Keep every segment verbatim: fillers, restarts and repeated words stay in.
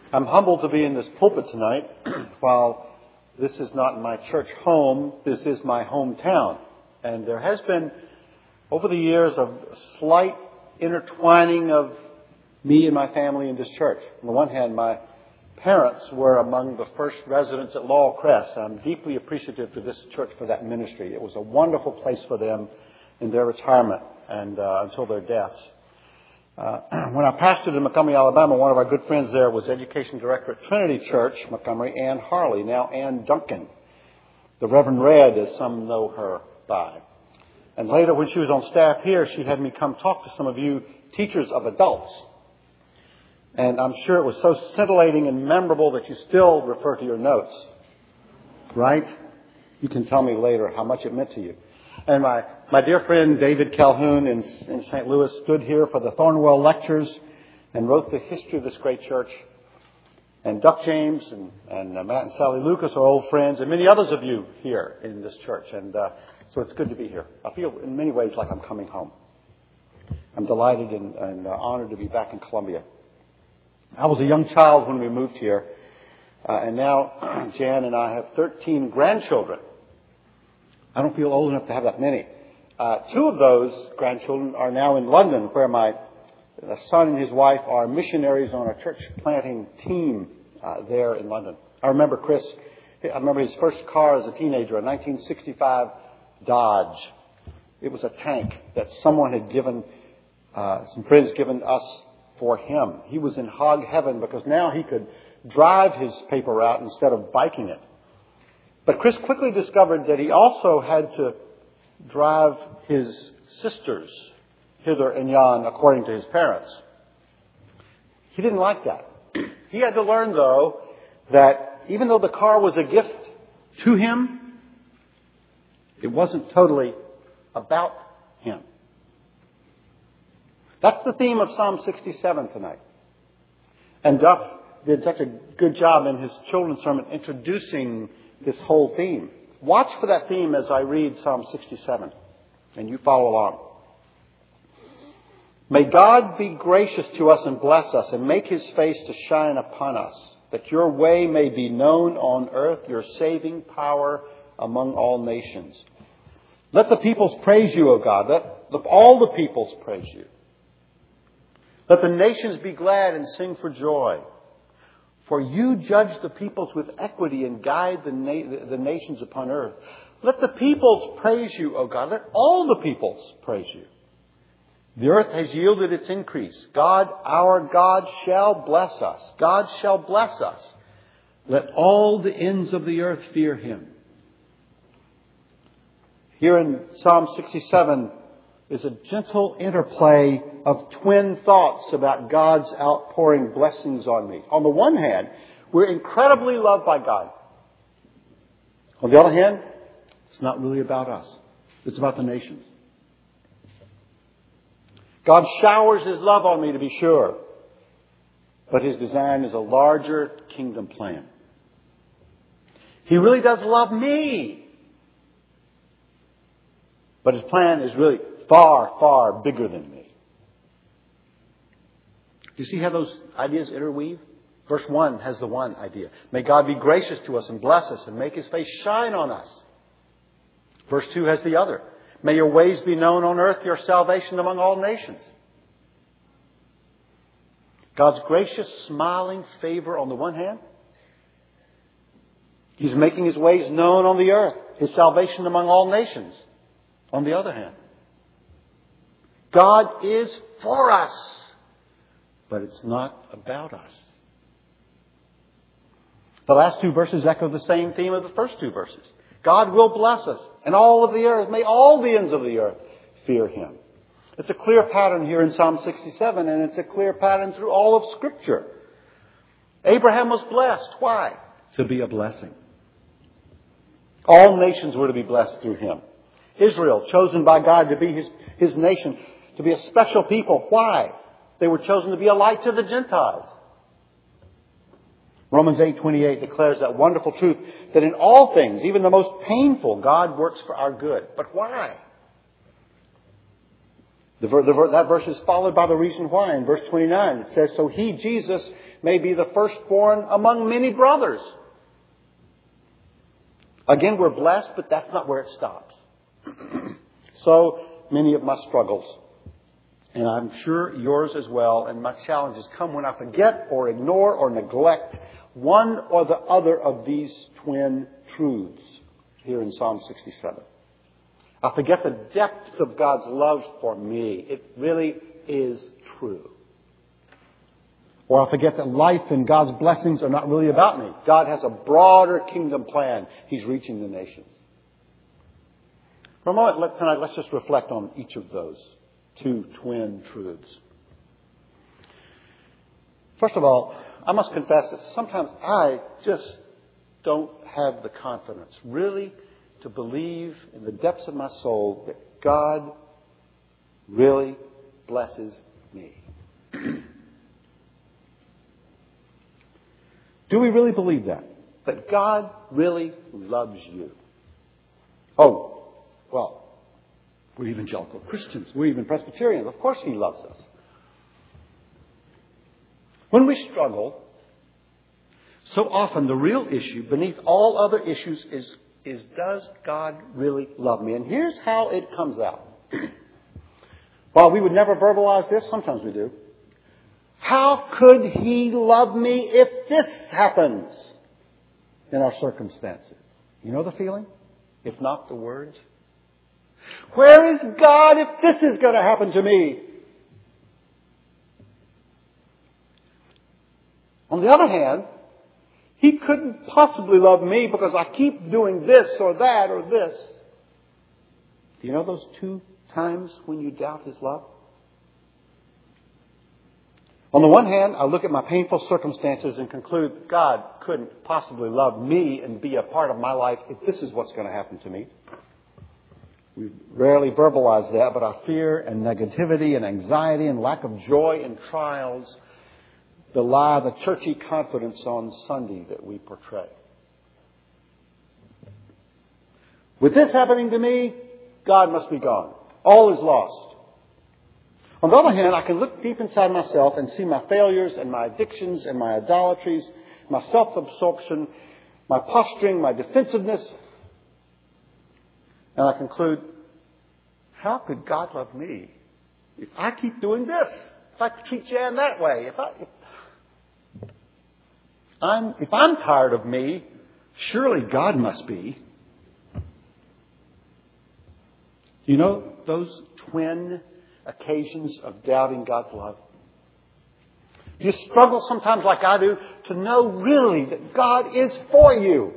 I'm humbled to be in this pulpit tonight. While this is not my church home, this is my hometown. And there has been, over the years, a slight intertwining of me and my family in this church. On the one hand, my parents were among the first residents at Laurel Crest. I'm deeply appreciative to this church for that ministry. It was a wonderful place for them in their retirement and uh, until their deaths. Uh, when I pastored in Montgomery, Alabama, one of our good friends there was Education Director at Trinity Church, Montgomery, Ann Harley, now Ann Duncan. The Reverend Red, as some know her by. And later, when she was on staff here, she had me come talk to some of you teachers of adults. And I'm sure it was so scintillating and memorable that you still refer to your notes. Right? You can tell me later how much it meant to you. And my, my dear friend David Calhoun in, in Saint Louis stood here for the Thornwell Lectures and wrote the history of this great church. And Duck James and, and uh, Matt and Sally Lucas are old friends, and many others of you here in this church. And uh, so it's good to be here. I feel in many ways like I'm coming home. I'm delighted and, and uh, honored to be back in Columbia. I was a young child when we moved here, uh, and now Jan and I have thirteen grandchildren. I don't feel old enough to have that many. Uh, two of those grandchildren are now in London, where my uh, son and his wife are missionaries on a church planting team uh, there in London. I remember Chris, I remember his first car as a teenager, a nineteen sixty-five Dodge. It was a tank that someone had given, uh, some friends given us for him. He was in hog heaven because now he could drive his paper route instead of biking it. But Chris quickly discovered that he also had to drive his sisters hither and yon according to his parents. He didn't like that. He had to learn, though, that even though the car was a gift to him, it wasn't totally about him. That's the theme of Psalm sixty-seven tonight. And Duff did such a good job in his children's sermon introducing this whole theme. Watch for that theme as I read Psalm sixty-seven, and you follow along. May God be gracious to us and bless us and make his face to shine upon us, that your way may be known on earth, your saving power among all nations. Let the peoples praise you, O God. Let all the peoples praise you. Let the nations be glad and sing for joy. For you judge the peoples with equity and guide the, na- the nations upon earth. Let the peoples praise you, O God. Let all the peoples praise you. The earth has yielded its increase. God, our God, shall bless us. God shall bless us. Let all the ends of the earth fear him. Here in Psalm sixty-seven is a gentle interplay of twin thoughts about God's outpouring blessings on me. On the one hand, we're incredibly loved by God. On the other hand, it's not really about us. It's about the nations. God showers his love on me, to be sure. But his design is a larger kingdom plan. He really does love me. But his plan is really far, far bigger than me. Do you see how those ideas interweave? Verse one has the one idea. May God be gracious to us and bless us and make his face shine on us. Verse two has the other. May your ways be known on earth, your salvation among all nations. God's gracious, smiling favor on the one hand. He's making his ways known on the earth, his salvation among all nations on the other hand. God is for us, but it's not about us. The last two verses echo the same theme of the first two verses. God will bless us, and all of the earth, may all the ends of the earth fear him. It's a clear pattern here in Psalm sixty-seven, and it's a clear pattern through all of Scripture. Abraham was blessed. Why? To be a blessing. All nations were to be blessed through him. Israel, chosen by God to be his, his nation, to be a special people. Why? They were chosen to be a light to the Gentiles. Romans eight twenty-eight declares that wonderful truth that in all things, even the most painful, God works for our good. But why? The, ver- the, ver- that verse is followed by the reason why. In verse twenty-nine, it says, so he, Jesus, may be the firstborn among many brothers. Again, we're blessed, but that's not where it stops. So many of my struggles, and I'm sure yours as well, and my challenges come when I forget or ignore or neglect one or the other of these twin truths here in Psalm sixty-seven. I forget the depth of God's love for me. It really is true. Or I forget that life and God's blessings are not really about me. God has a broader kingdom plan. He's reaching the nations. For a moment, let, tonight, let's just reflect on each of those two twin truths. First of all, I must confess that sometimes I just don't have the confidence, really, to believe in the depths of my soul that God really blesses me. Do we really believe that? That God really loves you? Oh, well, we're evangelical Christians. We're even Presbyterians. Of course He loves us. When we struggle, so often the real issue beneath all other issues is, is does God really love me? And here's how it comes out. While we would never verbalize this, sometimes we do. How could He love me if this happens in our circumstances? You know the feeling? If not the words. Where is God if this is going to happen to me? On the other hand, He couldn't possibly love me because I keep doing this or that or this. Do you know those two times when you doubt His love? On the one hand, I look at my painful circumstances and conclude God couldn't possibly love me and be a part of my life if this is what's going to happen to me. We rarely verbalize that, but our fear and negativity and anxiety and lack of joy in trials belie the churchy confidence on Sunday that we portray. With this happening to me, God must be gone. All is lost. On the other hand, I can look deep inside myself and see my failures and my addictions and my idolatries, my self-absorption, my posturing, my defensiveness. And I conclude, how could God love me if I keep doing this? If I treat Jan that way? If, I, if, I'm, if I'm tired of me, surely God must be. You know those twin occasions of doubting God's love? You struggle sometimes like I do to know really that God is for you.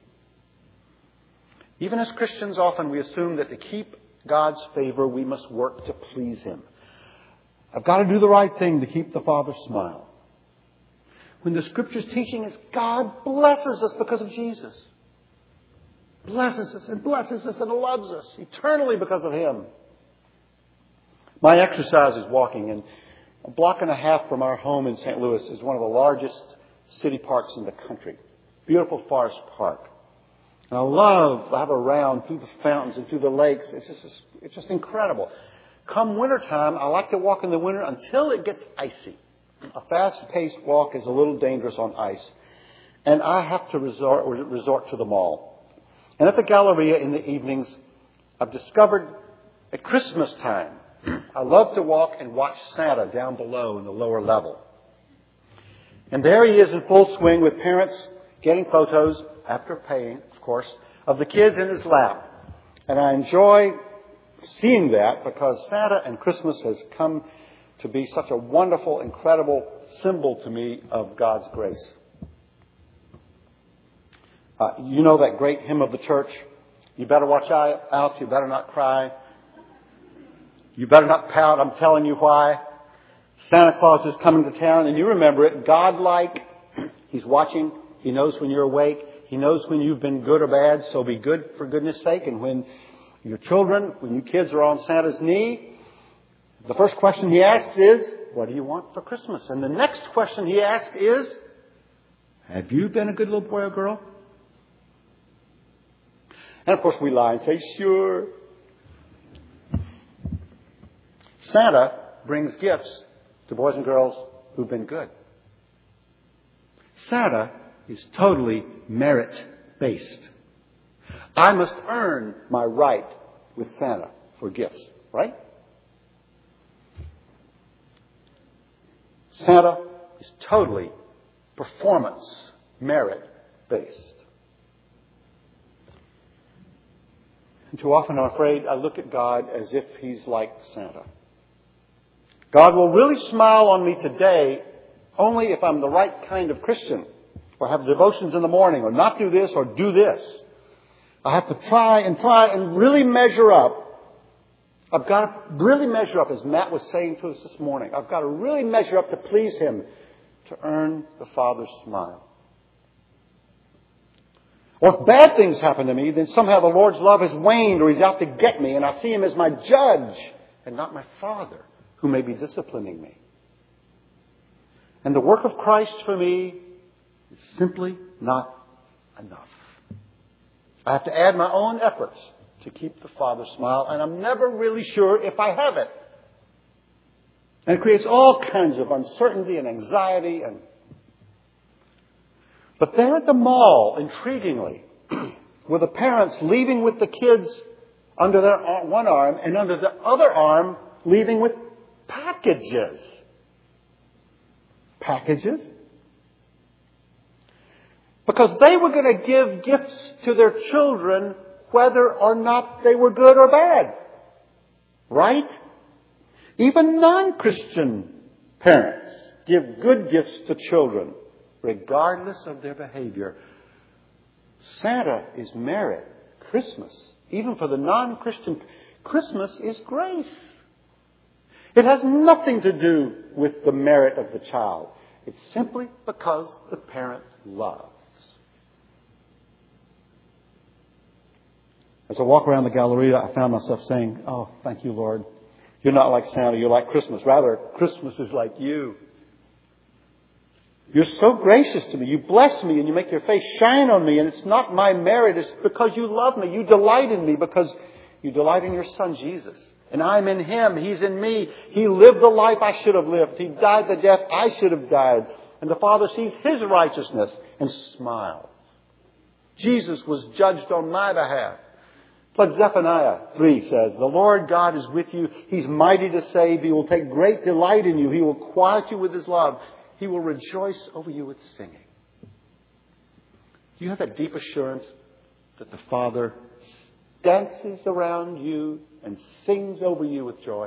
Even as Christians, often we assume that to keep God's favor, we must work to please Him. I've got to do the right thing to keep the Father's smile. When the Scripture's teaching is God blesses us because of Jesus. Blesses us and blesses us and loves us eternally because of Him. My exercise is walking, and a block and a half from our home in Saint Louis is one of the largest city parks in the country. Beautiful Forest Park. And I love, I have a round through the fountains and through the lakes. It's just, it's just incredible. Come wintertime, I like to walk in the winter until it gets icy. A fast-paced walk is a little dangerous on ice. And I have to resort, resort to the mall. And at the Galleria in the evenings, I've discovered at Christmas time, I love to walk and watch Santa down below in the lower level. And there he is in full swing with parents getting photos, after paying, of course, of the kids in his lap. And I enjoy seeing that because Santa and Christmas has come to be such a wonderful, incredible symbol to me of God's grace. Uh, you know that great hymn of the church, you better watch out, you better not cry. You better not pout, I'm telling you why. Santa Claus is coming to town, and you remember it. God-like, He's watching. He knows when you're awake. He knows when you've been good or bad, so be good for goodness sake. And when your children, when you kids are on Santa's knee, the first question He asks is, what do you want for Christmas? And the next question He asks is, have you been a good little boy or girl? And of course we lie and say, sure. Santa brings gifts to boys and girls who've been good. Santa is totally merit-based. I must earn my right with Santa for gifts, right? Santa is totally performance, merit-based. And too often, I'm afraid, I look at God as if He's like Santa. God will really smile on me today only if I'm the right kind of Christian, or have devotions in the morning, or not do this, or do this. I have to try and try and really measure up. I've got to really measure up, as Matt was saying to us this morning. I've got to really measure up to please Him, to earn the Father's smile. Or if bad things happen to me, then somehow the Lord's love has waned, or He's out to get me, and I see Him as my judge and not my Father who may be disciplining me. And the work of Christ for me is simply not enough. I have to add my own efforts to keep the Father's smile, and I'm never really sure if I have it. And it creates all kinds of uncertainty and anxiety. And But there at the mall, intriguingly, were the parents leaving with the kids under their one arm, and under the other arm leaving with packages. Packages? Because they were going to give gifts to their children whether or not they were good or bad. Right? Even non-Christian parents give good gifts to children regardless of their behavior. Santa is merit. Christmas, even for the non-Christian, Christmas is grace. It has nothing to do with the merit of the child. It's simply because the parent loves. As I walk around the Galleria, I found myself saying, "Oh, thank you, Lord. You're not like Santa, you're like Christmas. Rather, Christmas is like you. You're so gracious to me. You bless me and you make your face shine on me. And it's not my merit. It's because you love me. You delight in me because you delight in your Son, Jesus. And I'm in Him. He's in me. He lived the life I should have lived. He died the death I should have died. And the Father sees His righteousness and smiles. Jesus was judged on my behalf. But Zephaniah three says, the Lord God is with you. He's mighty to save. He will take great delight in you. He will quiet you with His love. He will rejoice over you with singing. Do you have that deep assurance that the Father dances around you and sings over you with joy?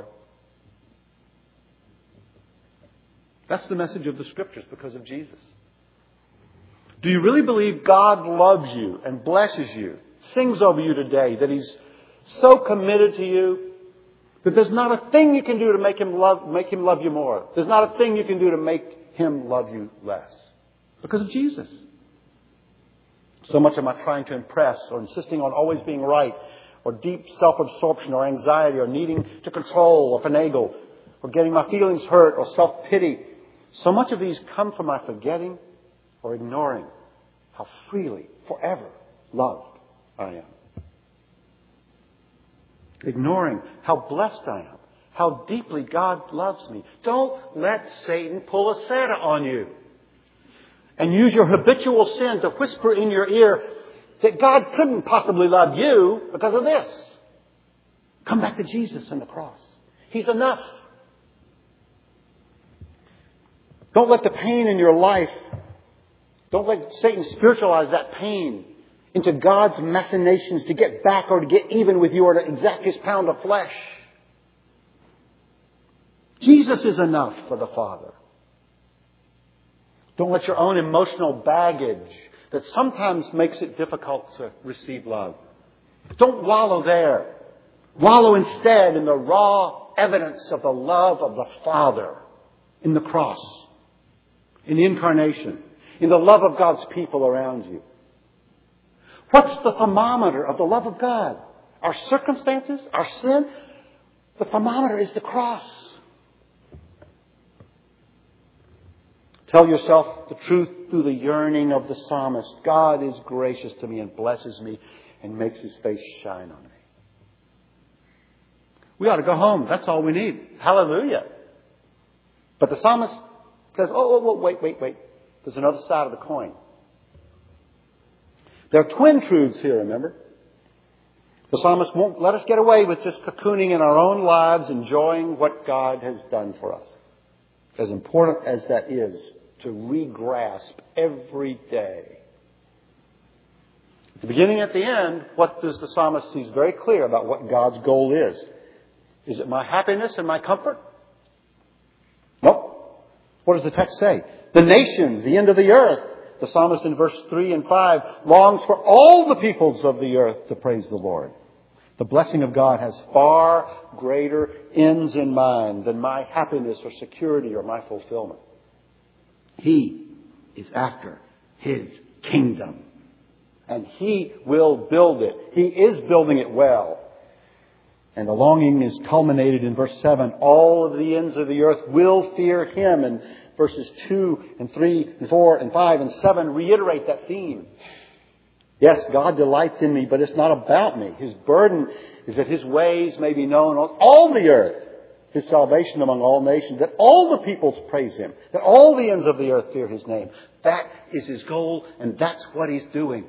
That's the message of the Scriptures because of Jesus. Do you really believe God loves you and blesses you, sings over you today, that He's so committed to you that there's not a thing you can do to make Him love, make Him love you more? There's not a thing you can do to make Him love you less because of Jesus. So much am I trying to impress or insisting on always being right, or deep self-absorption or anxiety, or needing to control or finagle, or getting my feelings hurt or self-pity. So much of these come from my forgetting or ignoring how freely, forever loved I am. Ignoring how blessed I am. How deeply God loves me. Don't let Satan pull a Santa on you. And use your habitual sin to whisper in your ear that God couldn't possibly love you because of this. Come back to Jesus and the cross. He's enough. Don't let the pain in your life, don't let Satan spiritualize that pain into God's machinations to get back or to get even with you or to exact His pound of flesh. Jesus is enough for the Father. Don't let your own emotional baggage that sometimes makes it difficult to receive love. Don't wallow there. Wallow instead in the raw evidence of the love of the Father in the cross, in the incarnation, in the love of God's people around you. What's the thermometer of the love of God? Our circumstances? Our sin? The thermometer is the cross. Tell yourself the truth through the yearning of the psalmist. God is gracious to me and blesses me and makes His face shine on me. We ought to go home. That's all we need. Hallelujah. But the psalmist says, oh, oh, oh, wait, wait, wait. There's another side of the coin. There are twin truths here, remember? The psalmist won't let us get away with just cocooning in our own lives, enjoying what God has done for us. As important as that is to re-grasp every day. At the beginning and at the end, what does the psalmist? He's very clear about what God's goal is. Is it my happiness and my comfort? Nope. What does the text say? The nations, the end of the earth. The psalmist in verse three and five longs for all the peoples of the earth to praise the Lord. The blessing of God has far greater ends in mind than my happiness or security or my fulfillment. He is after His kingdom. And He will build it. He is building it well. And the longing is culminated in verse seven. All of the ends of the earth will fear Him. And verses two and three and four and five and seven reiterate that theme. Yes, God delights in me, but it's not about me. His burden is that His ways may be known on all the earth. His salvation among all nations. That all the peoples praise Him. That all the ends of the earth fear His name. That is His goal, and that's what He's doing.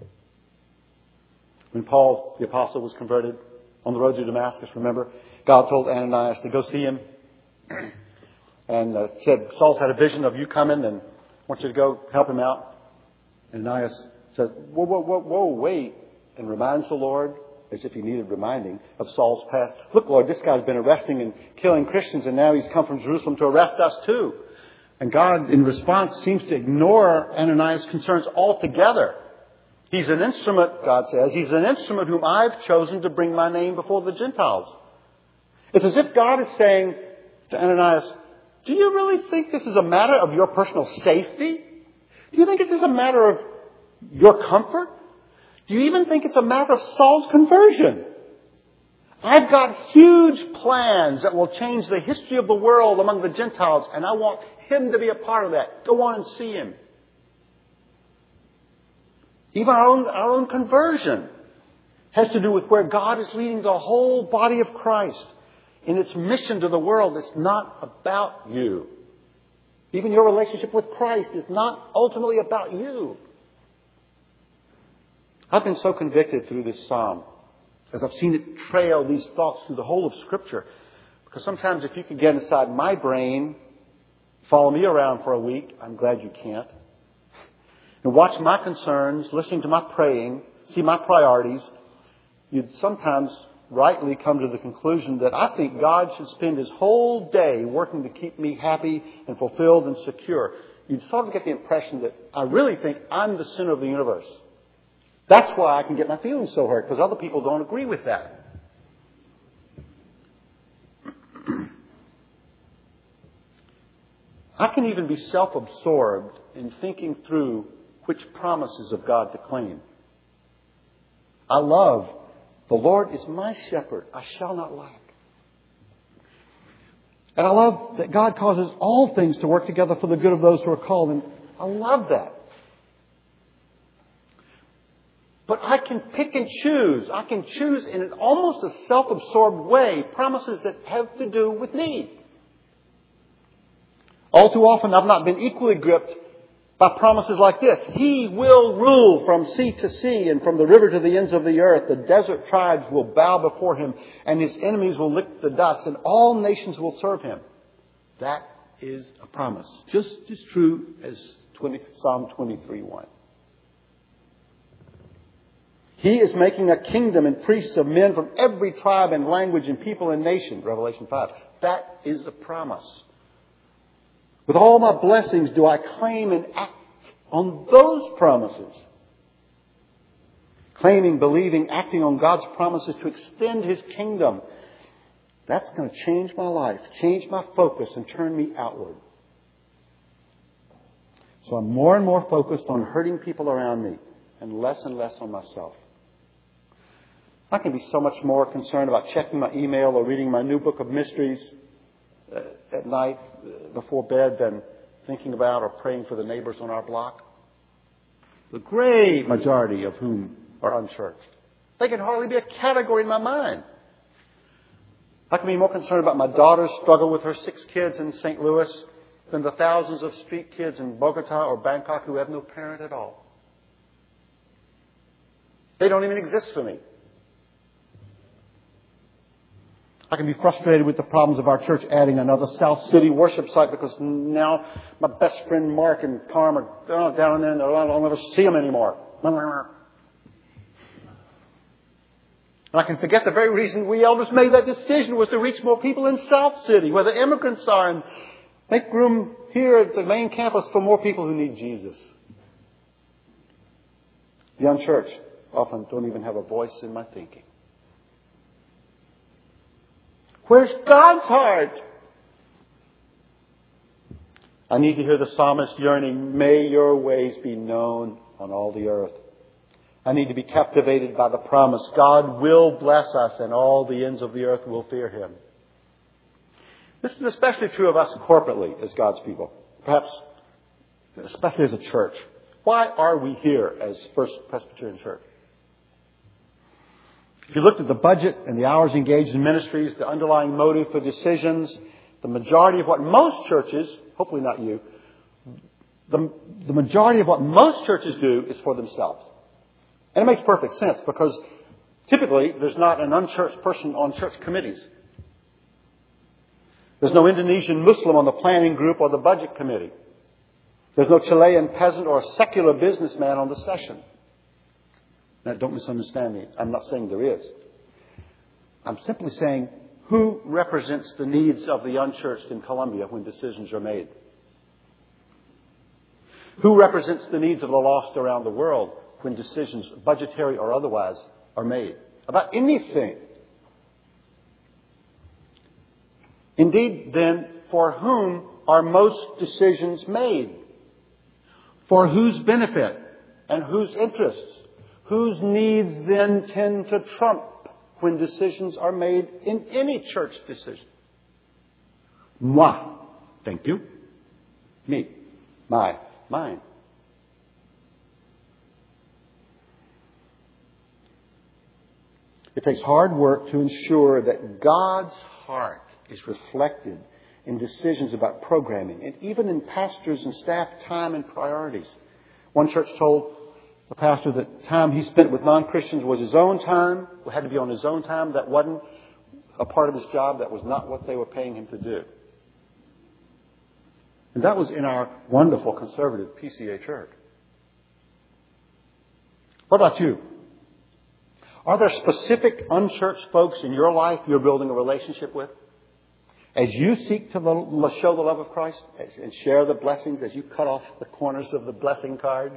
When Paul, the apostle, was converted on the road to Damascus, remember, God told Ananias to go see him. And uh, said, Saul's had a vision of you coming and I want you to go help him out. And Ananias said, whoa, whoa, whoa, whoa, wait. And reminds the Lord, as if he needed reminding, of Saul's past. Look, Lord, this guy's been arresting and killing Christians and now he's come from Jerusalem to arrest us too. And God, in response, seems to ignore Ananias' concerns altogether. He's an instrument, God says. He's an instrument whom I've chosen to bring my name before the Gentiles. It's as if God is saying to Ananias, do you really think this is a matter of your personal safety? Do you think it is a matter of your comfort? Do you even think it's a matter of Saul's conversion? I've got huge plans that will change the history of the world among the Gentiles, and I want him to be a part of that. Go on and see him. Even our own, our own conversion has to do with where God is leading the whole body of Christ in its mission to the world. It's not about you. Even your relationship with Christ is not ultimately about you. I've been so convicted through this psalm as I've seen it trail these thoughts through the whole of Scripture. Because sometimes if you can get inside my brain, follow me around for a week, I'm glad you can't, and watch my concerns, listen to my praying, see my priorities, you'd sometimes rightly come to the conclusion that I think God should spend His whole day working to keep me happy and fulfilled and secure. You'd sort of get the impression that I really think I'm the center of the universe. That's why I can get my feelings so hurt, because other people don't agree with that. I can even be self-absorbed in thinking through which promises of God to claim. I love, the Lord is my shepherd, I shall not lack. And I love that God causes all things to work together for the good of those who are called. And I love that. But I can pick and choose. I can choose in an almost a self-absorbed way promises that have to do with me. All too often I've not been equally gripped by promises like this. He will rule from sea to sea and from the river to the ends of the earth. The desert tribes will bow before Him and His enemies will lick the dust and all nations will serve Him. That is a promise. Just as true as Psalm twenty-three one. He is making a kingdom and priests of men from every tribe and language and people and nation. Revelation five. That is a promise. With all my blessings do I claim and act on those promises. Claiming, believing, acting on God's promises to extend His kingdom. That's going to change my life, change my focus, and turn me outward. So I'm more and more focused on hurting people around me and less and less on myself. I can be so much more concerned about checking my email or reading my new book of mysteries uh, at night uh, before bed than thinking about or praying for the neighbors on our block. The great majority of whom are unchurched. They can hardly be a category in my mind. I can be more concerned about my daughter's struggle with her six kids in Saint Louis than the thousands of street kids in Bogota or Bangkok who have no parent at all. They don't even exist for me. I can be frustrated with the problems of our church adding another South City worship site because now my best friend Mark and Carm are down there and I'll never see them anymore. And I can forget the very reason we elders made that decision was to reach more people in South City, where the immigrants are, and make room here at the main campus for more people who need Jesus. The unchurched often don't even have a voice in my thinking. Where's God's heart? I need to hear the psalmist yearning, may your ways be known on all the earth. I need to be captivated by the promise, God will bless us and all the ends of the earth will fear Him. This is especially true of us corporately as God's people. Perhaps especially as a church. Why are we here as First Presbyterian Church? If you looked at the budget and the hours engaged in ministries, the underlying motive for decisions, the majority of what most churches, hopefully not you, the, the majority of what most churches do is for themselves. And it makes perfect sense because typically there's not an unchurched person on church committees. There's no Indonesian Muslim on the planning group or the budget committee. There's no Chilean peasant or a secular businessman on the session. Now, don't misunderstand me. I'm not saying there is. I'm simply saying who represents the needs of the unchurched in Colombia when decisions are made? Who represents the needs of the lost around the world when decisions, budgetary or otherwise, are made? About anything. Indeed, then, for whom are most decisions made? For whose benefit and whose interests? Whose needs then tend to trump when decisions are made in any church decision? Moi. Thank you. Me. My. Mine. It takes hard work to ensure that God's heart is reflected in decisions about programming and even in pastors' and staff time and priorities. One church told the pastor that time he spent with non-Christians was his own time. It had to be on his own time. That wasn't a part of his job. That was not what they were paying him to do. And that was in our wonderful conservative P C A church. What about you? Are there specific unchurched folks in your life you're building a relationship with? As you seek to show the love of Christ and share the blessings as you cut off the corners of the blessing card?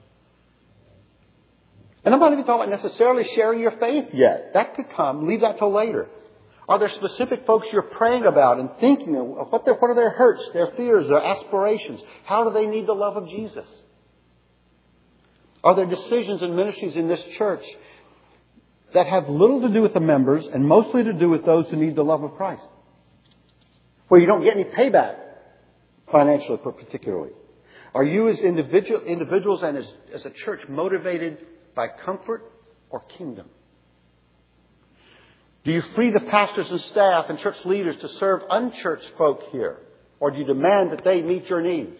And I'm not even talking about necessarily sharing your faith yet. That could come. Leave that till later. Are there specific folks you're praying about and thinking of what, what are their hurts, their fears, their aspirations? How do they need the love of Jesus? Are there decisions and ministries in this church that have little to do with the members and mostly to do with those who need the love of Christ? Where you don't get any payback financially, particularly. Are you as individual, individuals and as, as a church motivated by comfort or kingdom? Do you free the pastors and staff and church leaders to serve unchurched folk here? Or do you demand that they meet your needs?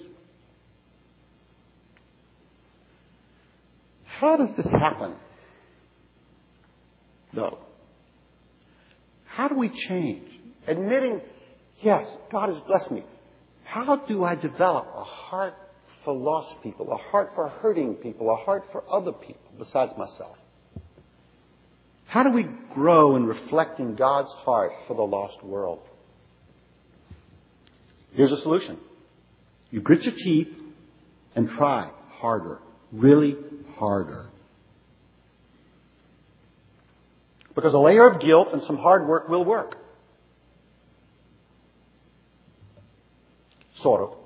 How does this happen, though? How do we change? Admitting, yes, God has blessed me. How do I develop a heart for lost people, a heart for hurting people, a heart for other people besides myself? How do we grow in reflecting God's heart for the lost world? Here's a solution. You grit your teeth and try harder, really harder. Because a layer of guilt and some hard work will work. Sort of.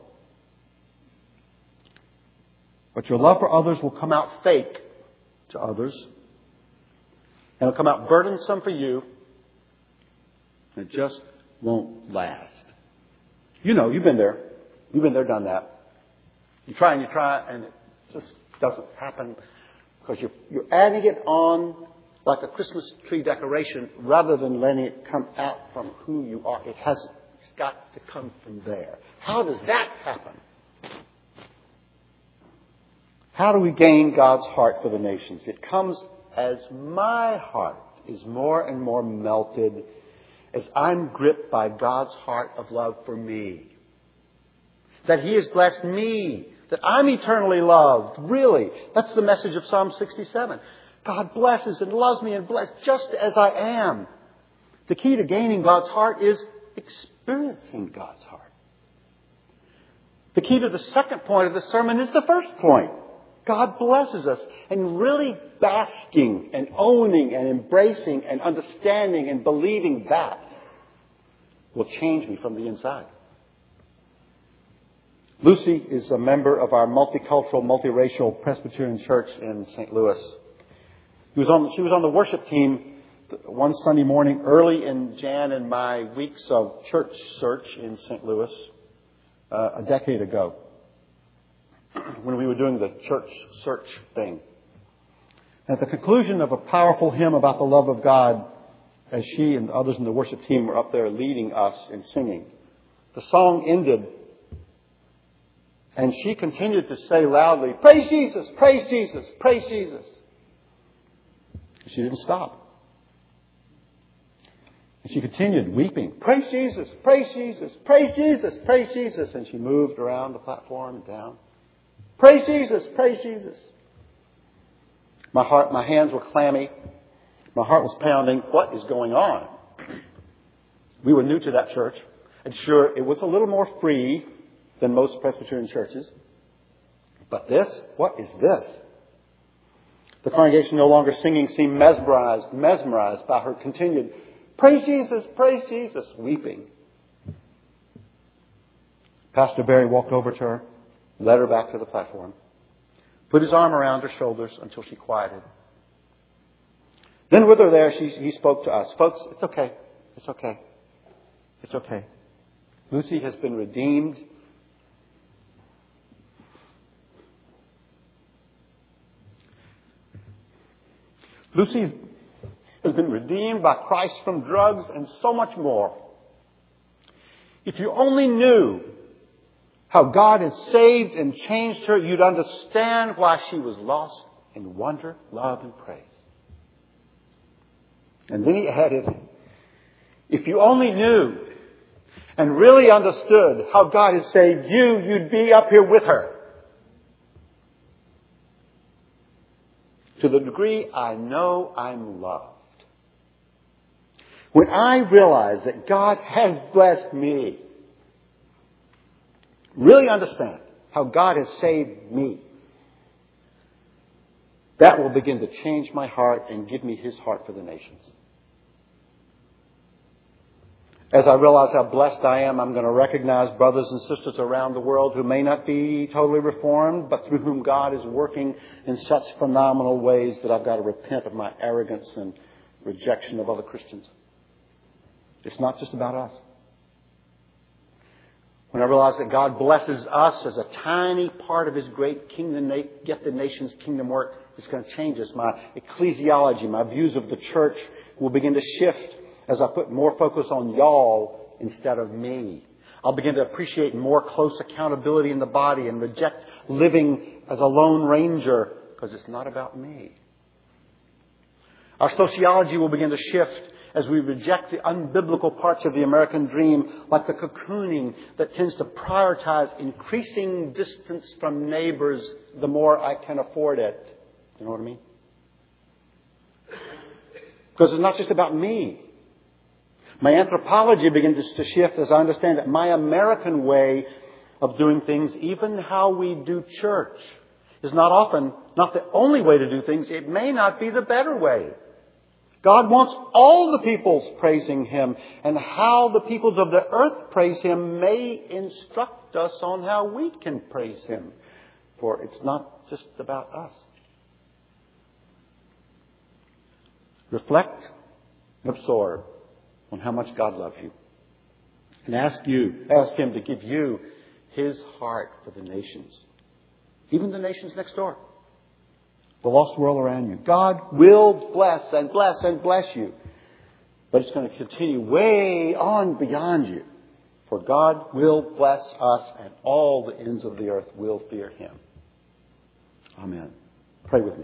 But your love for others will come out fake to others. And it'll come out burdensome for you. And it just won't last. You know, you've been there. You've been there, done that. You try and you try and it just doesn't happen because you're, you're adding it on like a Christmas tree decoration, rather than letting it come out from who you are. It has, it's got to come from there. How does that happen? How do we gain God's heart for the nations? It comes as my heart is more and more melted as I'm gripped by God's heart of love for me. That He has blessed me. That I'm eternally loved. Really. That's the message of Psalm sixty-seven. God blesses and loves me and blesses just as I am. The key to gaining God's heart is experiencing God's heart. The key to the second point of the sermon is the first point. God blesses us, and really basking and owning and embracing and understanding and believing that will change me from the inside. Lucy is a member of our multicultural, multiracial Presbyterian church in Saint Louis. She was on, she was on the worship team one Sunday morning early in Jan and my weeks of church search in Saint Louis uh, a decade ago, when we were doing the church search thing. And at the conclusion of a powerful hymn about the love of God, as she and others in the worship team were up there leading us in singing, the song ended, and she continued to say loudly, "Praise Jesus, praise Jesus, praise Jesus." She didn't stop. And she continued weeping, "Praise Jesus, praise Jesus, praise Jesus, praise Jesus." And she moved around the platform and down. "Praise Jesus, praise Jesus." My heart, my hands were clammy. My heart was pounding. What is going on? We were new to that church. And sure, it was a little more free than most Presbyterian churches. But this? What is this? The congregation, no longer singing, seemed mesmerized, mesmerized by her continued, "Praise Jesus, praise Jesus," weeping. Pastor Barry walked over to her, led her back to the platform, put his arm around her shoulders until she quieted. Then with her there, she, he spoke to us. "Folks, it's okay. It's okay. It's okay. Lucy has been redeemed. Lucy has been redeemed by Christ from drugs and so much more. If you only knew how God has saved and changed her, you'd understand why she was lost in wonder, love, and praise." And then he added, "If you only knew and really understood how God has saved you, you'd be up here with her. To the degree I know I'm loved. When I realize that God has blessed me, really understand how God has saved me, that will begin to change my heart and give me His heart for the nations. As I realize how blessed I am, I'm going to recognize brothers and sisters around the world who may not be totally reformed, but through whom God is working in such phenomenal ways that I've got to repent of my arrogance and rejection of other Christians. It's not just about us. When I realize that God blesses us as a tiny part of His great kingdom, get the nation's kingdom work, it's going to change us. My ecclesiology, my views of the church will begin to shift as I put more focus on y'all instead of me. I'll begin to appreciate more close accountability in the body and reject living as a lone ranger because it's not about me. Our sociology will begin to shift as we reject the unbiblical parts of the American dream, like the cocooning that tends to prioritize increasing distance from neighbors the more I can afford it. You know what I mean? Because it's not just about me. My anthropology begins to shift as I understand that my American way of doing things, even how we do church, is not often, not the only way to do things. It may not be the better way. God wants all the peoples praising Him, and how the peoples of the earth praise Him may instruct us on how we can praise Him. For it's not just about us. Reflect and absorb on how much God loves you. And ask you, ask Him to give you His heart for the nations. Even the nations next door. the lost world around you. God will bless and bless and bless you. But it's going to continue way on beyond you. For God will bless us, and all the ends of the earth will fear Him. Amen. Pray with me.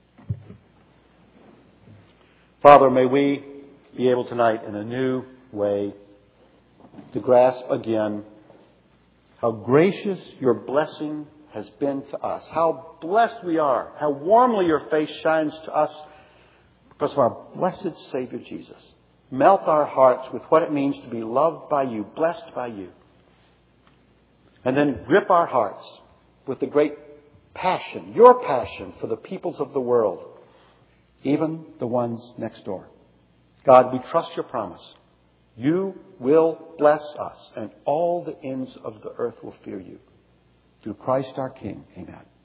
Father, may we be able tonight in a new way to grasp again how gracious your blessing has been to us. How blessed we are. How warmly your face shines to us because of our blessed Savior Jesus. Melt our hearts with what it means to be loved by you, blessed by you. And then grip our hearts with the great passion, your passion for the peoples of the world, even the ones next door. God, we trust your promise. You will bless us, and all the ends of the earth will fear you. Through Christ our King. Amen.